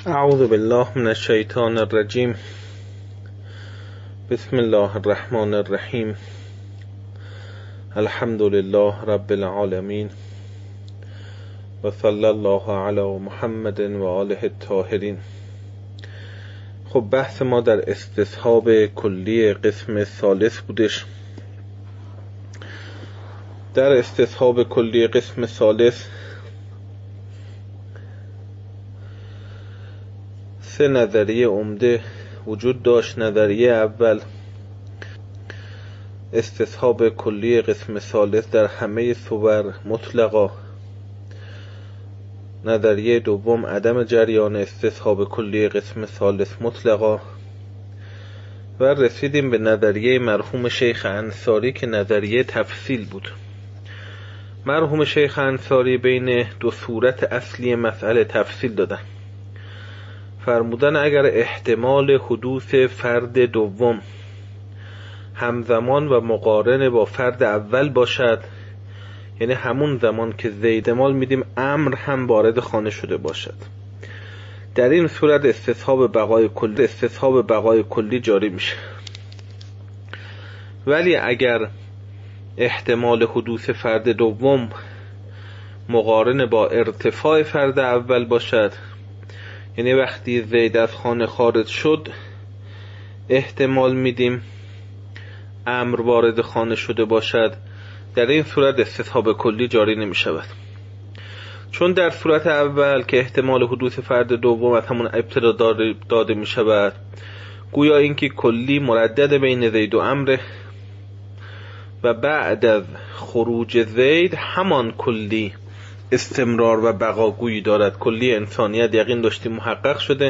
اعوذ بالله من الشیطان الرجیم. بسم الله الرحمن الرحیم. الحمد لله رب العالمین و صلی الله علی محمد و آله الطاهرین. خب بحث ما در استصحاب کلی قسم ثالث بودش. در استصحاب کلی قسم ثالث سه نظریه عمده وجود داشت. نظریه اول، استصحاب کلی قسم ثالث در همه صور مطلقا. نظریه دوم، عدم جریان استصحاب کلی قسم ثالث مطلقا. و رسیدیم به نظریه مرحوم شیخ انصاری که نظریه تفصیل بود. مرحوم شیخ انصاری بین دو صورت اصلی مسئله تفصیل دادن. فرمودن اگر احتمال حدوث فرد دوم همزمان و مقارن با فرد اول باشد، یعنی همون زمان که زید احتمال میدیم امر هم وارد خانه شده باشد، در این صورت استصحاب بقای کلی جاری میشه. ولی اگر احتمال حدوث فرد دوم مقارن با ارتفاع فرد اول باشد، یعنی وقتی زید از خانه خارج شد احتمال میدیم امر وارد خانه شده باشد، در این صورت استصحاب کلی جاری نمی شود. چون در صورت اول که احتمال حدوث فرد دوم از همون ابتدا داده می شود، گویا اینکه کلی مردد بین زید و امر و بعد از خروج زید همان کلی استمرار و بقاگویی دارد. کلی انسانیت یقین داشتیم محقق شده،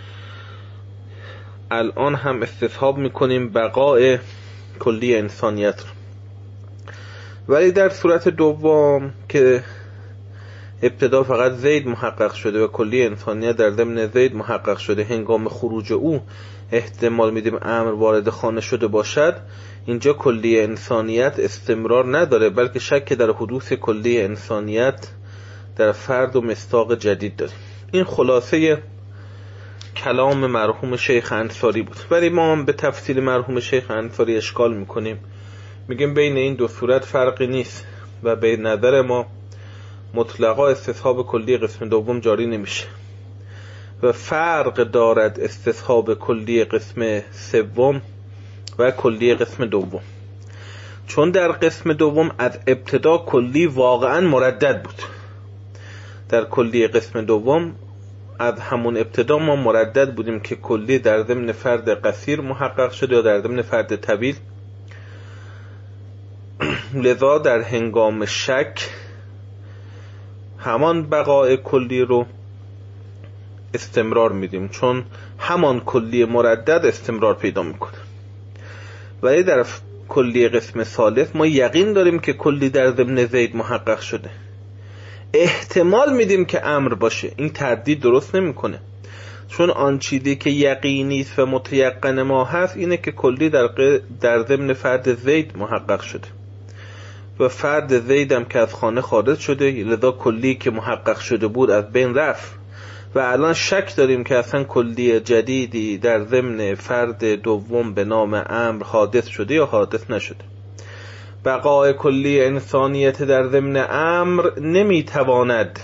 الان هم استصحاب میکنیم بقای کلی انسانیت رو. ولی در صورت دوم که ابتدا فقط زید محقق شده و کلی انسانیت در ضمن زید محقق شده، هنگام خروج او احتمال میدیم امر وارد خانه شده باشد، اینجا کلی انسانیت استمرار نداره، بلکه شک در حدوث کلی انسانیت در فرد و مصداق جدید داریم. این خلاصه کلام مرحوم شیخ انصاری بود. ولی ما هم به تفصیل مرحوم شیخ انصاری اشکال میکنیم، میگیم بین این دو صورت فرقی نیست و به نظر ما مطلقا استصحاب کلی قسم دوم جاری نمیشه و فرق دارد استصحاب کلی قسم سوم و کلی قسم دوم. چون در قسم دوم از ابتدا کلی واقعا مردد بود، در کلی قسم دوم از همون ابتدا ما مردد بودیم که کلی در ضمن فرد قصیر محقق شده یا در ضمن فرد طویل. لذا در هنگام شک همان بقای کلی رو استمرار میدیم، چون همان کلی مردد استمرار پیدا میکنه. ولی در کلی قسم ثالث ما یقین داریم که کلی در ضمن زید محقق شده، احتمال میدیم که امر باشه. این تردید درست نمیکنه، چون آن چیزی که یقینی است و متیقن ما هست اینه که کلی در ضمن فرد زید محقق شده و فرد زید هم که از خانه خارج شده، لذا کلی که محقق شده بود از بین رفت و الان شک داریم که اصلا کلی جدیدی در ضمن فرد دوم به نام امر حادث شده یا حادث نشده. بقای کلی انسانیت در ضمن امر نمیتواند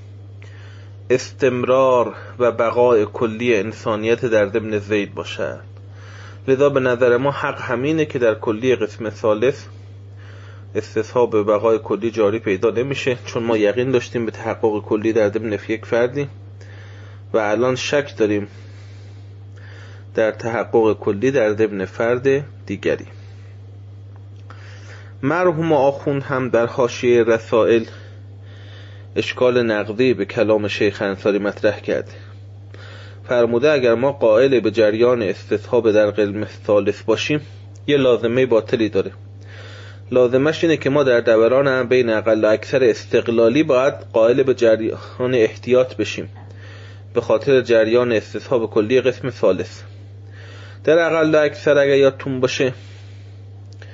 استمرار و بقای کلی انسانیت در ضمن زید باشد. لذا به نظر ما حق همینه که در کلی قسم ثالث استصحاب بقای کلی جاری پیدا نمیشه، چون ما یقین داشتیم به تحقق کلی در ضمن یک فردی و الان شک داریم در تحقق کلی در ضمن فرد دیگری. مرحوم آخوند هم در حاشیه رسائل اشکال نقدی به کلام شیخ انصاری مطرح کرده. فرموده اگر ما قائل به جریان استصحاب در قسم ثالث باشیم یه لازمه باطلی داره. لازمش اینه که ما در دوران هم بین اقل و اکثر استقلالی باید قائل به جریان احتیاط بشیم به خاطر جریان استصحاب کلی قسم ثالث. در اقل و اکثر اگر یادتون باشه،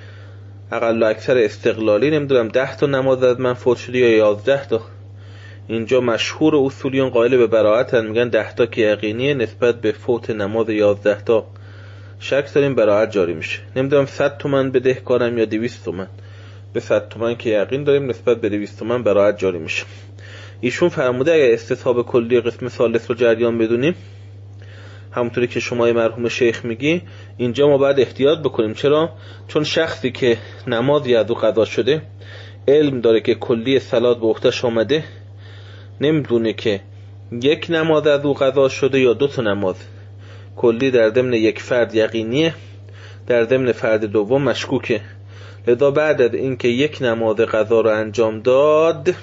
اقل و اکثر استقلالی نمیدونم 10 تا نماز از من فوت شده یا 11 تا، اینجا مشهور اصولیون قائل به براءتن، میگن 10 تا که یقینیه، نسبت به فوت نماز 11 تا شک داریم، براءت جاری میشه. نمیدونم 100 تومن بدهکارم یا 200 تومن. به 100 تومن که یقین داریم، نسبت به 200 تومن براءت جاری میشه. ایشون فرموده اگه استصحاب کلی قسم ثالث رو جریان بدونیم، همونطوری که شما مرحوم شیخ میگی، اینجا ما باید احتیاط بکنیم. چرا؟ چون شخصی که نمازی از او قضا شده، علم داره که کلی صلات به عهده‌اش آمده، نمیدونه که یک نماز از او قضا شده یا 2 تا نماز. کلی در ضمن یک فرد یقینیه، در ضمن فرد دوم مشکوکه. لذا بعد از اینکه یک نماز قضا رو انجام داد،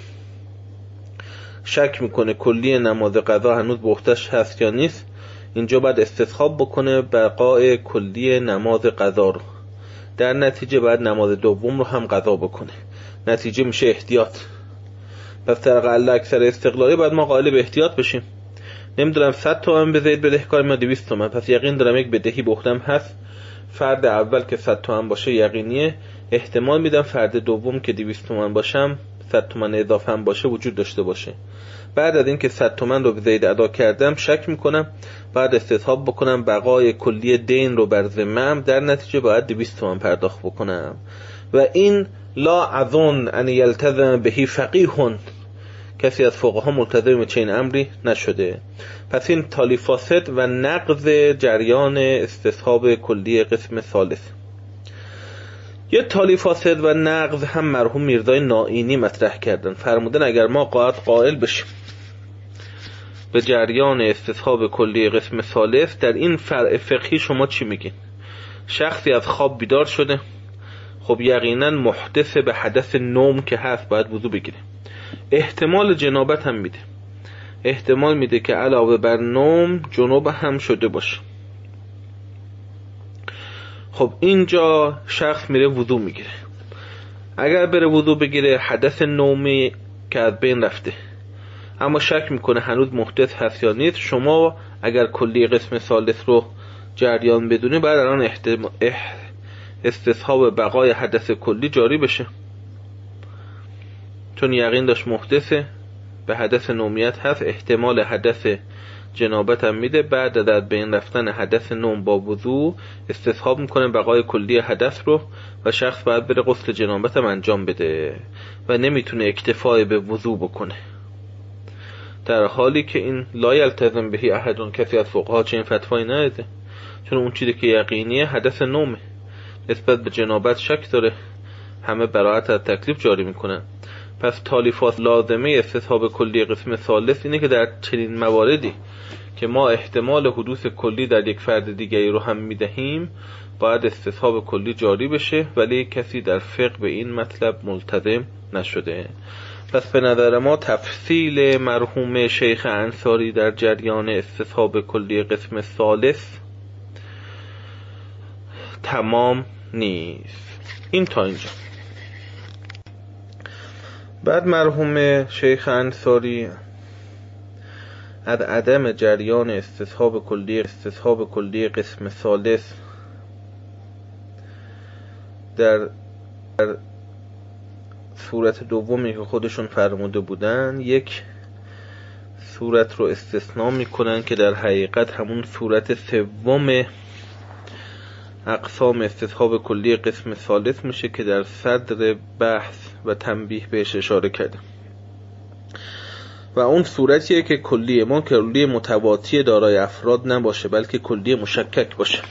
شک میکنه کلی نماز قضا هنوز به عهده‌اش هست یا نیست. اینجا باید استصحاب بکنه بقای کلی نماز قضا رو، در نتیجه بعد نماز دوم رو هم قضا بکنه. نتیجه میشه احتیاط. پس در اقل اکثر استقلالی باید ما قائل به احتیاط بشیم. نمیدونم 100 تومن به زید بدهکارم یا 200 تومن، پس یقین دارم یک بدهی به عهده‌ام هست. فرد اول که 100 تومن باشه یقینیه، احتمال میدم فرد دوم که 200 تومن باشم 100 تومن اضافه هم باشه وجود داشته باشه. بعد از اینکه 100 تومن رو به زید ادا کردم، شک میکنم، بعد استصحاب بکنم بقای کلی دین رو بر ذمه‌ام، در نتیجه باید 200 تومن پرداخت بکنم. و این لا اظن ان یلتزم بهی فقیه، کسی از فقها ملتزم چنین امری نشده. پس این تالی فاسد و نقض جریان استصحاب کلی قسم ثالث. یه تالی فاسد و نقض هم مرحوم میرزای نائینی مطرح کردن. فرمودن اگر ما قائل بشیم به جریان استصحاب کلی قسم ثالث، در این فرع فقهی شما چی میگین؟ شخصی از خواب بیدار شده، خب یقینا محدث به حدث نوم که هست باید وضو بگیره. احتمال جنابت هم میده، احتمال میده که علاوه بر نوم جنوب هم شده باشه. خب اینجا شخص میره وضو میگیره. اگر بره وضو بگیره، حدث نومی که از بین رفته، اما شک میکنه هنوز محدث هست یا نیست، شما اگر کلی قسم ثالث رو جریان بدونی، بعد الان استصحاب بقای حدث کلی جاری بشه، چون یقین داشت محدثه، به حدث نومیت هست، احتمال حدث جنابت هم میده. بعد از بین رفتن حدث نوم با وضو استصحاب میکنه بقای کلی حدث رو، و شخص باید بره غسل جنابت هم انجام بده و نمیتونه اکتفای به وضو بکنه، در حالی که این لا یلتزم بهی احدون، کسی از فقها چنین فتوایی نداده، چون اون چیزی که یقینیه حدث نومه، نسبت به جنابت شک داره، همه براءت از تکلیف جاری میکنن. پس تالیفات لازمه استصحاب کلی قسم ثالث اینه که در چنین مواردی که ما احتمال حدوث کلی در یک فرد دیگری رو هم میدهیم، باید استصحاب کلی جاری بشه، ولی کسی در فقه به این مطلب ملتزم نشده. پس به نظر ما تفصیل مرحوم شیخ انصاری در جریان استصحاب کلی قسم ثالث تمام نیست. این تا اینجا. بعد مرحوم شیخ انصاری از عدم جریان استصحاب کلی قسم ثالث در صورت دومی که خودشون فرموده بودن، یک صورت رو استثناء میکنن که در حقیقت همون صورت سوم اقسام استصحاب کلی قسم ثالث میشه که در صدر بحث و تنبیه بهش اشاره کرده. و اون صورتیه که کلی ما کلی متواتی دارای افراد نباشه، بلکه کلی مشکک باشه.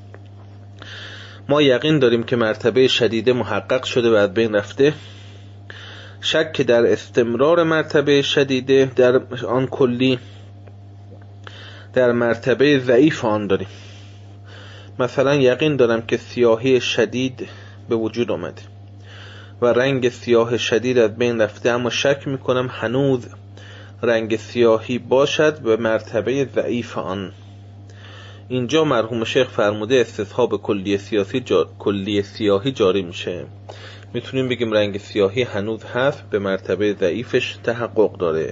ما یقین داریم که مرتبه شدیده محقق شده و از بین رفته، شک در استمرار مرتبه شدیده در آن کلی در مرتبه ضعیف آن داریم. مثلا یقین دارم که سیاهی شدید به وجود آمده و رنگ سیاه شدید از بین رفته، اما شک میکنم هنوز رنگ سیاهی باشد به مرتبه ضعیف آن. اینجا مرحوم شیخ فرموده استصحاب کلی سیاهی جاری میشه. میتونیم بگیم رنگ سیاهی هنوز هست، به مرتبه ضعیفش تحقق داره.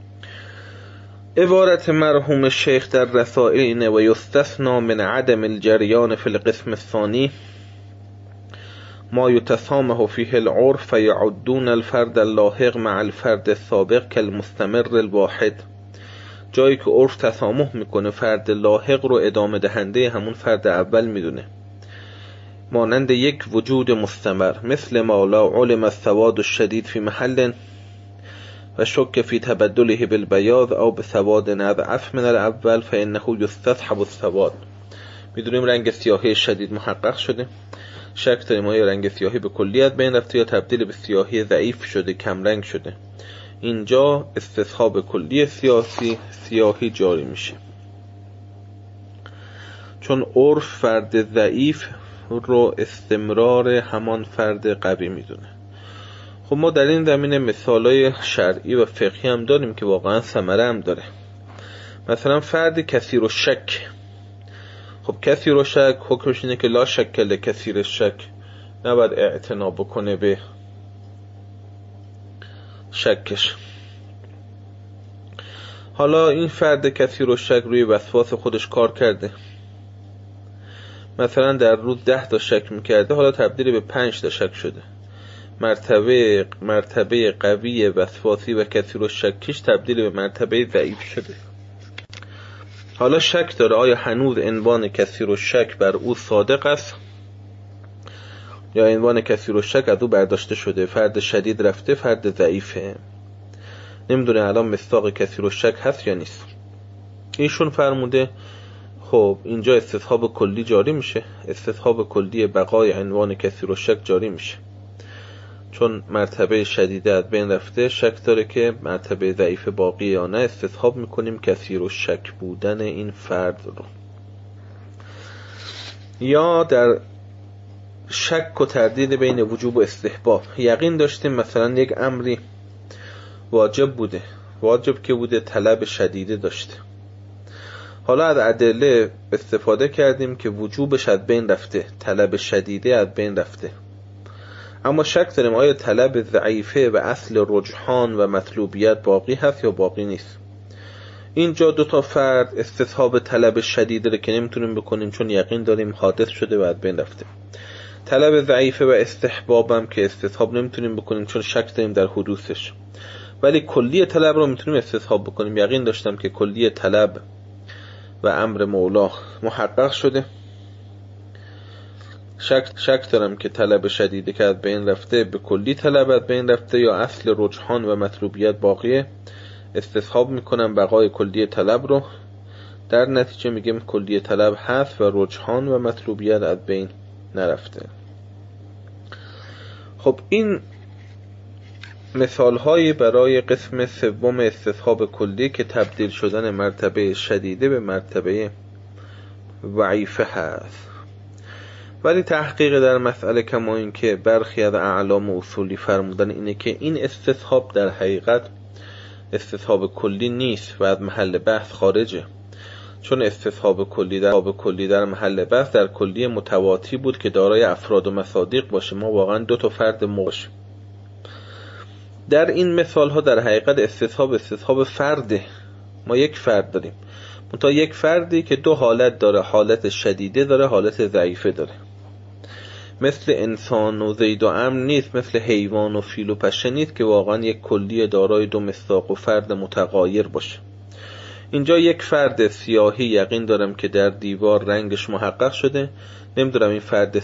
عبارت مرحوم شیخ در رسائل اینه و یستثنا من عدم الجریان فی القسم الثانی ما یتسامح فیه العرف فیعدون الفرد اللاحق مع الفرد السابق کالمستمر الواحد. جایی که عرف تسامح میکنه فرد لاحق رو ادامه دهنده همون فرد اول میدونه، مانند یک وجود مستمر، مثل ما لا علم السواد الشدید فی محل و شک فی تبدله بالبیاض او بسواد اضعف من الاول فانه یستصحب السواد. میدونیم رنگ سیاهی شدید محقق شده، شک داریم آیا رنگ سیاهی به کلیت بین رفته یا تبدیل به سیاهی ضعیف شده، کم رنگ شده. اینجا استصحاب کلی سیاهی جاری میشه، چون عرف فرد ضعیف رو استمرار همان فرد قوی میدونه. خب ما در این زمینه مثالای شرعی و فقهی هم داریم که واقعا ثمره هم داره. مثلا فرد کثیر الشک، خب کثیر الشک حکمش اینه که لا شک لکثیر الشک، نباید اعتنا بکنه به شکش. حالا این فرد کثیر الشک روی وسواس خودش کار کرده، مثلا در روز 10 تا شک میکرده، حالا تبدیل به 5 تا شک شده. مرتبه قوی وسواسی و کثیر الشکیش تبدیل به مرتبه ضعیف شده. حالا شک داره آیا هنوز عنوان کثیر الشک بر او صادق است یا عنوان کثیر الشک از او برداشته شده، فرد شدید رفته، فرد ضعیفه، نمیدونه الان مصداق کثیر الشک هست یا نیست. ایشون فرموده خب اینجا استصحاب کلی جاری میشه، استصحاب کلی بقای عنوان کثیر الشک جاری میشه، چون مرتبه شدیده از بین رفته، شک داره که مرتبه ضعیف باقی یا نه، استصحاب میکنیم کثیر الشک بودن این فرد رو. یا در شک و تردید بین وجوب و استحباب، یقین داشتیم مثلا یک امری واجب که بوده، طلب شدیده داشته، حالا از ادله استفاده کردیم که وجوبش از بین رفته، طلب شدیده از بین رفته، اما شک داریم آیا طلب ضعیفه و اصل رجحان و مطلوبیت باقی هست یا باقی نیست. اینجا 2 تا فرد استصحاب طلب شدیده رو که نمیتونیم بکنیم چون یقین داریم حادث شده و از بین رفته. طلب ضعیفه و استحبابم که استصحاب نمیتونیم بکنیم چون شک داریم در حدوثش، ولی کلی طلب رو میتونیم استصحاب بکنیم. یقین داشتم که کلی طلب و امر مولا محقق شده، شک دارم که طلب شدیده که از بین رفته به کلی طلب از بین رفته یا اصل رجحان و مطلوبیت باقیه، استصحاب میکنم بقای کلی طلب رو، در نتیجه میگم کلی طلب هست و رجحان و مطلوبیت از بین نرفته. خب این مثال هایی برای قسم سوم استصحاب کلی که تبدیل شدن مرتبه شدیده به مرتبه ضعیفه هست. ولی تحقیق در مسئله کما این که برخی از اعلام اصولی فرمودن اینه که این استصحاب در حقیقت استصحاب کلی نیست و از محل بحث خارجه، چون استصحاب کلی در محل بحث در کلی متواتی بود که دارای افراد و مصادیق باشه، ما واقعا 2 تا فرد باشه. در این مثال ها در حقیقت استصحاب فرده، ما یک فرد داریم، منتها یک فردی که 2 حالت داره، حالت شدیده داره، حالت ضعیفه داره. مثل انسان و زید و عمرو نیست، مثل حیوان و فیل و پشه نیست که واقعا یک کلی دارای 2 مصداق و فرد متغایر باشه. اینجا یک فرد سیاهی یقین دارم که در دیوار رنگش محقق شده، نمیدونم این فرد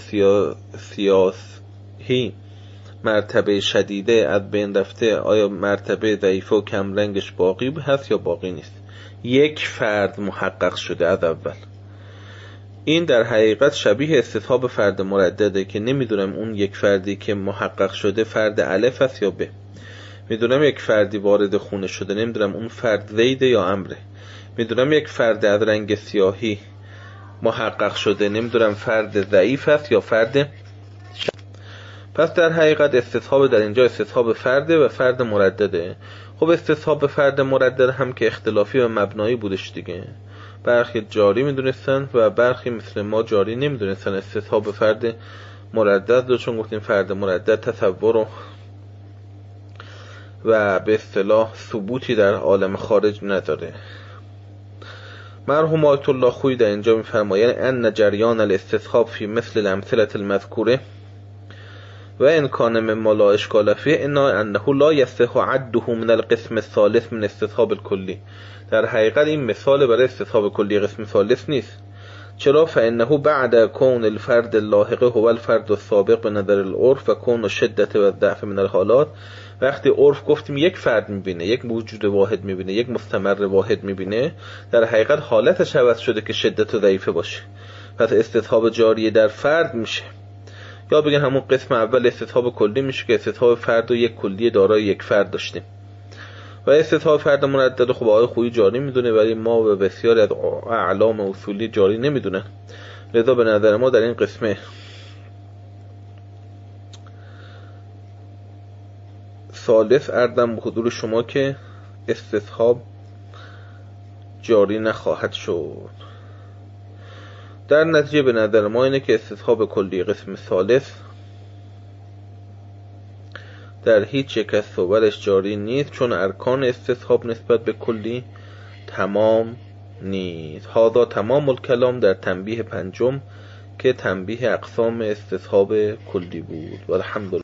سیاهی مرتبه شدیده از بین رفته، آیا مرتبه ضعیفه و کم رنگش باقی هست یا باقی نیست. یک فرد محقق شده از اول. این در حقیقت شبیه استصحاب فرد مردده که نمیدونم اون یک فردی که محقق شده فرد الف است یا ب. میدونم یک فردی وارد خونه شده، نمیدونم اون فرد زید یا عمره. میدونم یک فرد از رنگ سیاهی محقق شده، نمیدونم فرد ضعیف است یا فرد پس در حقیقت استصحاب در اینجا استصحاب فرد و فرد مردده. خب استصحاب فرد مردد هم که اختلافی و مبنایی بودش دیگه، برخی جاری میدونستن و برخی مثل ما جاری نمیدونستن استصحاب فرد مردد رو، چون گفتیم فرد مردد تصور و به اصطلاح ثبوتی در عالم خارج نداره. مرحوم آیت الله خویی در اینجا میفرمایند ان جریان الاستصحاب فی مثل الامثله المذکوره و ان کان مما لا اشکال فیه انا انه لا یصح عده من القسم الثالث من استصحاب الکلی. در حقیقت این مثال برای استصحاب کلی قسم ثالث نیست. چرا؟ فانه بعد کون الفرد اللاحق هو الفرد السابق به نظر العرف و کون شدت و ضعف من الحالات. وقتی عرف گفتیم یک فرد میبینه، یک موجود واحد میبینه، یک مستمر واحد میبینه، در حقیقت حالتش عوض شده که شدت و ضعیفه باشه. پس استصحاب جاری در فرد میشه، یا بگن همون قسم اول استصحاب کلی میشه که استصحاب فرد و یک کلی دارای یک فرد داشتیم. و استصحاب فرد مردد خب آقای خویی جاری میدونه، ولی ما و بسیاری از اعلام اصولی جاری نمیدونن. لذا به نظر ما در این قسمه ثالث اردم به حضور شما که استصحاب جاری نخواهد شد. در نتیجه به نظر ما اینه که استصحاب کلی قسم ثالث در هیچ یک از صورش جاری نیست، چون ارکان استصحاب نسبت به کلی تمام نیست. هذا تمام الکلام در تنبیه پنجم که تنبیه اقسام استصحاب کلی بود. والحمدلله.